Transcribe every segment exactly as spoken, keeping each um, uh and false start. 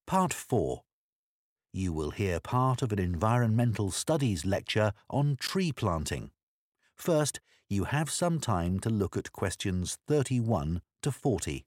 Part four. You will hear part of an environmental studies lecture on tree planting. First, you have some time to look at questions thirty-one to forty.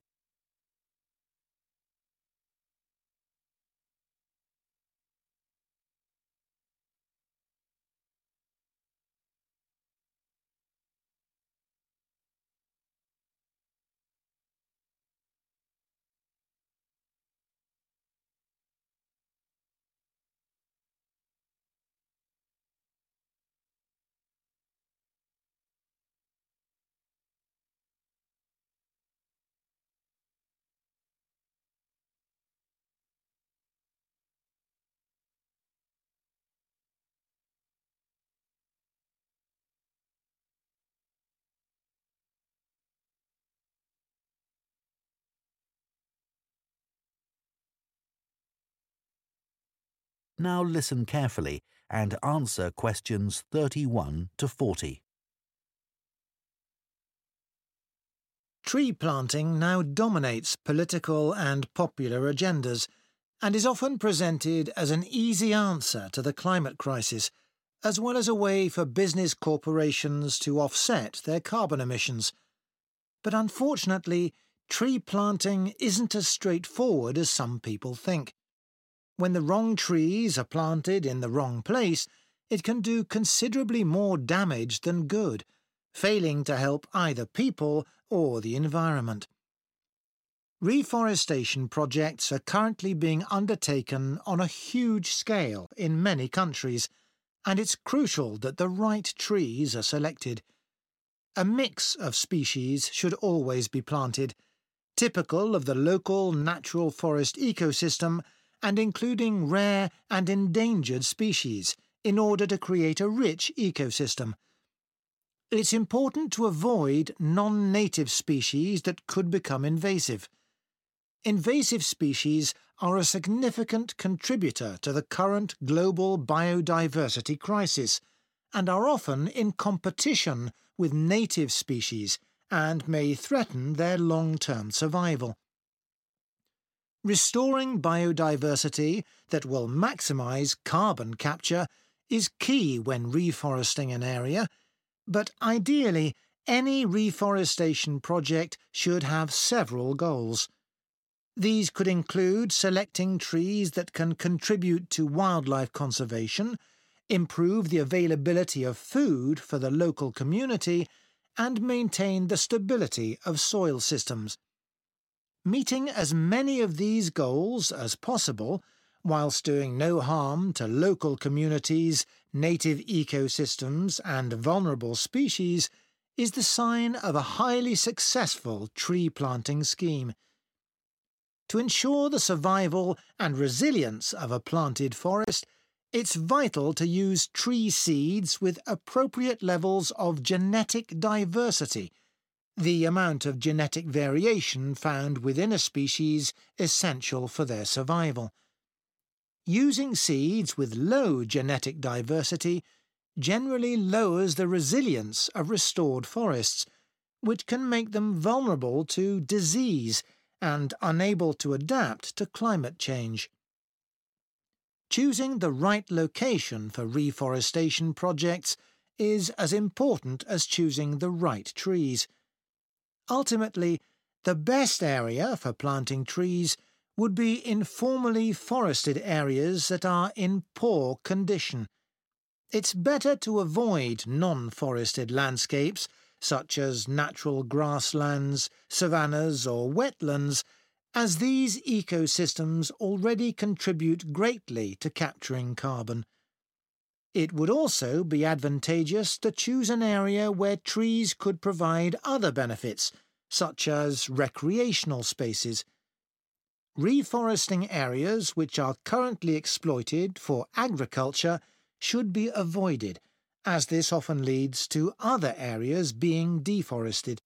Now listen carefully and answer questions thirty-one to forty. Tree planting now dominates political and popular agendas and is often presented as an easy answer to the climate crisis, as well as a way for business corporations to offset their carbon emissions. But unfortunately, tree planting isn't as straightforward as some people think. When the wrong trees are planted in the wrong place, it can do considerably more damage than good, failing to help either people or the environment. Reforestation projects are currently being undertaken on a huge scale in many countries, and it's crucial that the right trees are selected. A mix of species should always be planted, typical of the local natural forest ecosystem and including rare and endangered species, in order to create a rich ecosystem. It's important to avoid non-native species that could become invasive. Invasive species are a significant contributor to the current global biodiversity crisis and are often in competition with native species and may threaten their long-term survival. Restoring biodiversity that will maximise carbon capture is key when reforesting an area, but ideally any reforestation project should have several goals. These could include selecting trees that can contribute to wildlife conservation, improve the availability of food for the local community, and maintain the stability of soil systems. Meeting as many of these goals as possible, whilst doing no harm to local communities, native ecosystems, and vulnerable species, is the sign of a highly successful tree planting scheme. To ensure the survival and resilience of a planted forest, it's vital to use tree seeds with appropriate levels of genetic diversity, the amount of genetic variation found within a species essential for their survival. Using seeds with low genetic diversity generally lowers the resilience of restored forests, which can make them vulnerable to disease and unable to adapt to climate change. Choosing the right location for reforestation projects is as important as choosing the right trees. Ultimately, the best area for planting trees would be informally forested areas that are in poor condition. It's better to avoid non-forested landscapes, such as natural grasslands, savannas or wetlands, as these ecosystems already contribute greatly to capturing carbon. It would also be advantageous to choose an area where trees could provide other benefits, such as recreational spaces. Reforesting areas which are currently exploited for agriculture should be avoided, as this often leads to other areas being deforested.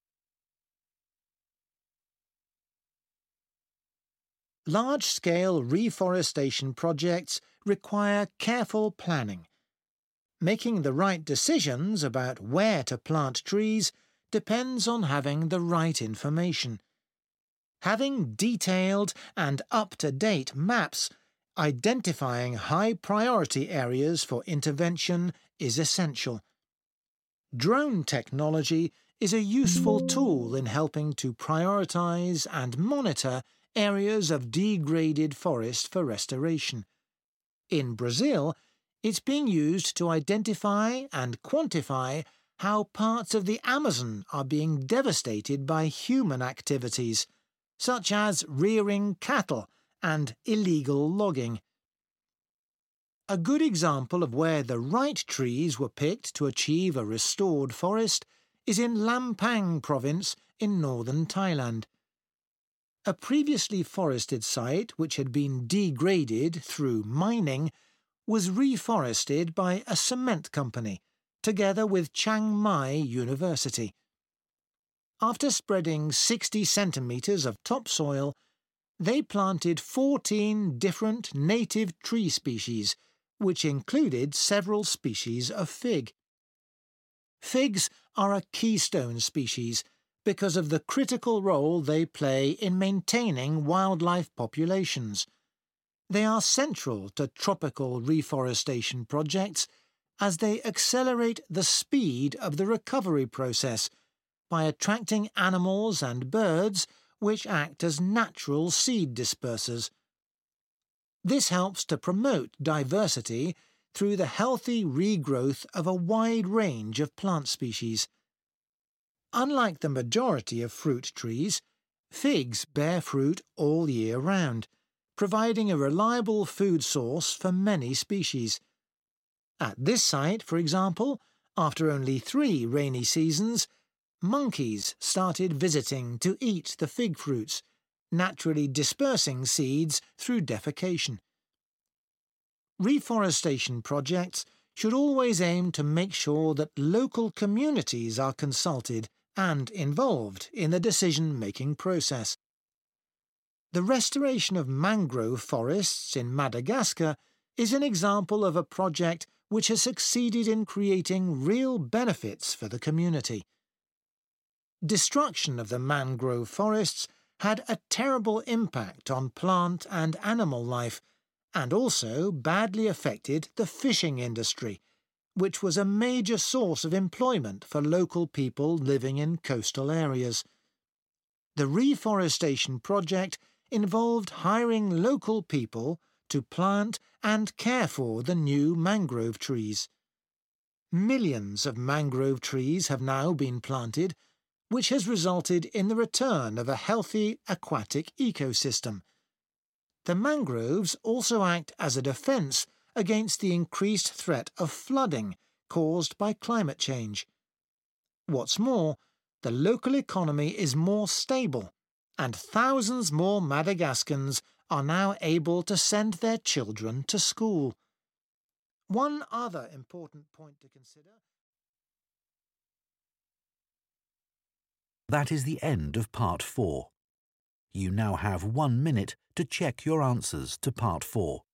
Large-scale reforestation projects require careful planning. Making the right decisions about where to plant trees depends on having the right information. Having detailed and up-to-date maps identifying high-priority areas for intervention is essential. Drone technology is a useful tool in helping to prioritise and monitor areas of degraded forest for restoration. In Brazil, it's being used to identify and quantify how parts of the Amazon are being devastated by human activities, such as rearing cattle and illegal logging. A good example of where the right trees were picked to achieve a restored forest is in Lampang province in northern Thailand. A previously forested site which had been degraded through mining was reforested by a cement company, together with Chiang Mai University. After spreading sixty centimetres of topsoil, they planted fourteen different native tree species, which included several species of fig. Figs are a keystone species because of the critical role they play in maintaining wildlife populations. They are central to tropical reforestation projects as they accelerate the speed of the recovery process by attracting animals and birds which act as natural seed dispersers. This helps to promote diversity through the healthy regrowth of a wide range of plant species. Unlike the majority of fruit trees, figs bear fruit all year round, providing a reliable food source for many species. At this site, for example, after only three rainy seasons, monkeys started visiting to eat the fig fruits, naturally dispersing seeds through defecation. Reforestation projects should always aim to make sure that local communities are consulted and involved in the decision-making process. The restoration of mangrove forests in Madagascar is an example of a project which has succeeded in creating real benefits for the community. Destruction of the mangrove forests had a terrible impact on plant and animal life, and also badly affected the fishing industry, which was a major source of employment for local people living in coastal areas. The reforestation project involved hiring local people to plant and care for the new mangrove trees. Millions of mangrove trees have now been planted, which has resulted in the return of a healthy aquatic ecosystem. The mangroves also act as a defence against the increased threat of flooding caused by climate change. What's more, the local economy is more stable, and thousands more Madagascans are now able to send their children to school. One other important point to consider. That is the end of part four. You now have one minute to check your answers to part four.